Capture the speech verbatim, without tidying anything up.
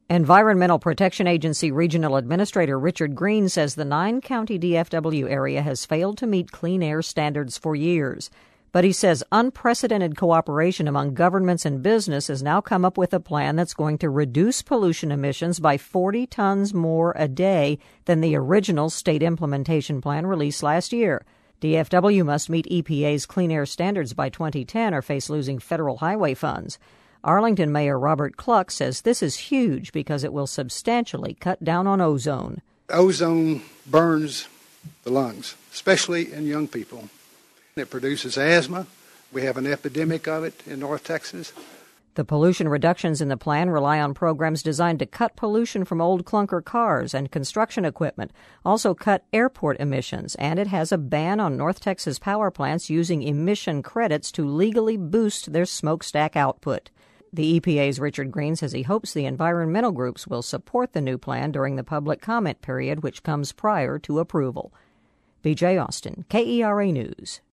Environmental Protection Agency Regional Administrator Richard Green says the nine-county D F W area has failed to meet clean air standards for years. But he says unprecedented cooperation among governments and business has now come up with a plan that's going to reduce pollution emissions by forty tons more a day than the original state implementation plan released last year. D F W must meet E P A's clean air standards by twenty ten or face losing federal highway funds. Arlington Mayor Robert Cluck says this is huge because it will substantially cut down on ozone. Ozone burns the lungs, especially in young people. It produces asthma. We have an epidemic of it in North Texas. The pollution reductions in the plan rely on programs designed to cut pollution from old clunker cars and construction equipment, also cut airport emissions, and it has a ban on North Texas power plants using emission credits to legally boost their smokestack output. The E P A's Richard Green says he hopes the environmental groups will support the new plan during the public comment period, which comes prior to approval. B J Austin, K E R A News.